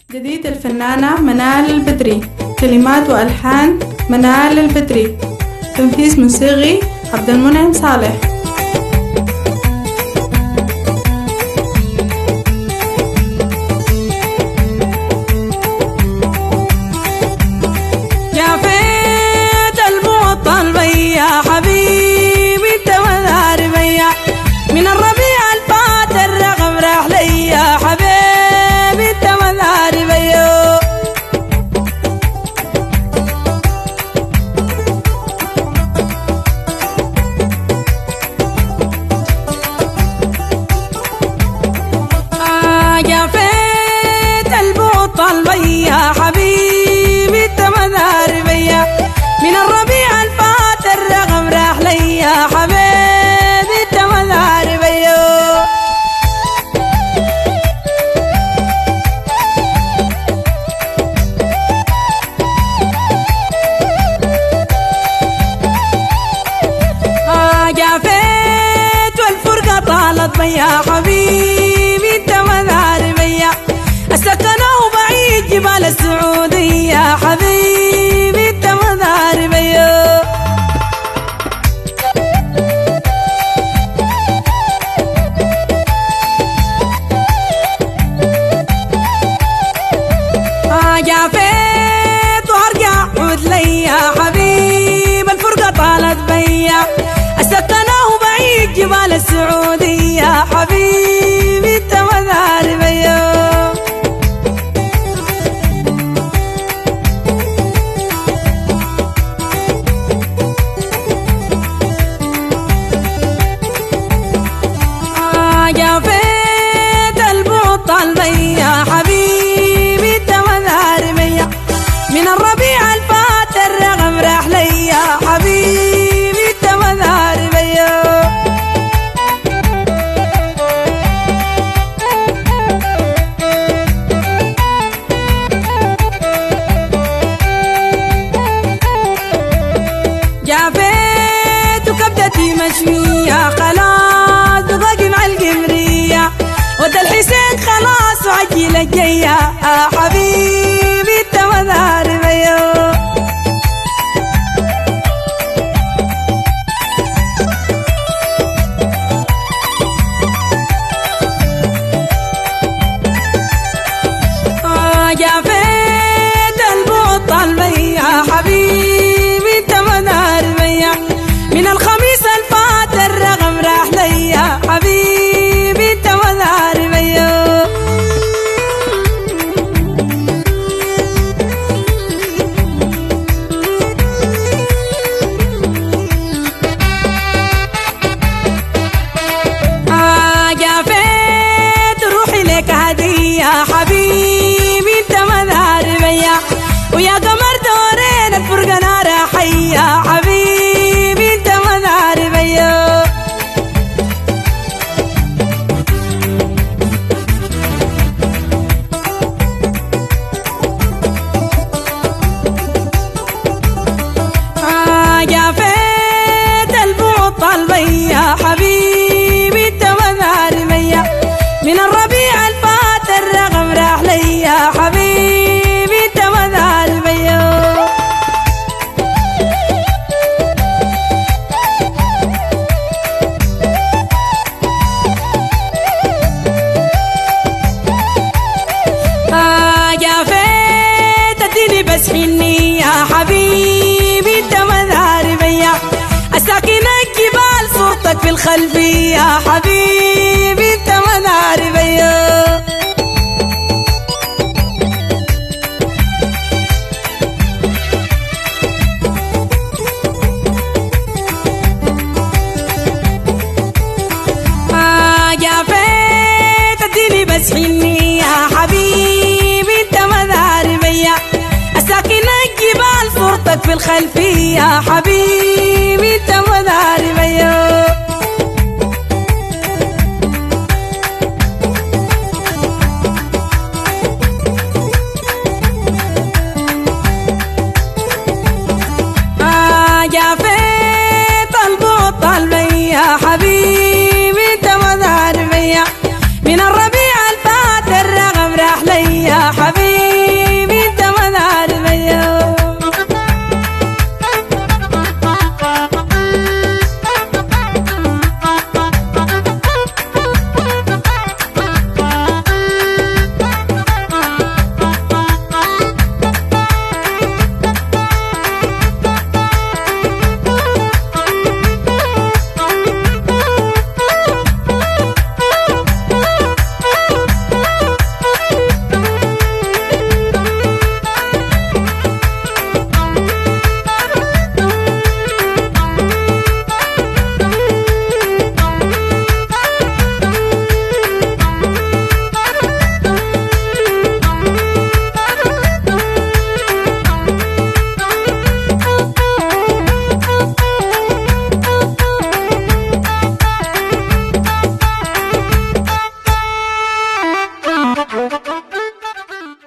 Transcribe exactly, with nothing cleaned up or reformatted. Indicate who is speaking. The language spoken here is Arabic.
Speaker 1: جديد الفنانة منال البدري، كلمات وألحان منال البدري، تنفيذ موسيقي عبد المنعم صالح.
Speaker 2: يا فيت الموطن بيا حبيبي انت مدار بيا من الربيع الفات الرغم راح ليا حبيبي انت مدار بيا. آه يا فيت الموطن بيا حبيبي انت مدار بيا من الربيع الفات الرغم راح ليا حبيبي انت مدار بيا. آه جافيت والفرقة طالت بيا حبيبي انت مدار بيا السكنة وبعيد جبال السعودية حبيبي انت مدار بيا. آه جافيت وارجع عود ليا حبيب الفرقة طالت بيا السكنة وبعيد جبال السعودية حبيبي انت مدار بيا. آه جافيت الموطن بيا حبيبي انت مدار بيا من الربيع الفات الرغم راح ليا حبيبي انت مدار بيا. جافيت وكبدتي مشوية خلاص دقاقي مع القمرية ودى الحسين خلاص وعجل الجية حبيبي انت مدار بيا. آه جافيت الموطن بيا حبيبي انت مدار بيا من الخميس الفات الرغم راح ليا حبيبي انت مدار بيا. آه جافيت روحي لك هدية حبيبي انت مدار بيا ويا قمر دورين الفرقة نار حية حبيبي انت مدار بيا. آه جافيت الموطن بيا حبيبي انت مدار بيا من الربيع الفات الرغم راح ليا حبيبي انت مدار بيا. آه جافيت اديني بس حني يا حبيبي انت مدار بيا الساكنة الجبال صورتك في الخلفية حبيبي انت مدار بيا. آه جافيت اديني بس حني يا حبيبي انت مدار بيا الساكنة الجبال صورتك في الخلفية حبيبي انت مدار بيا.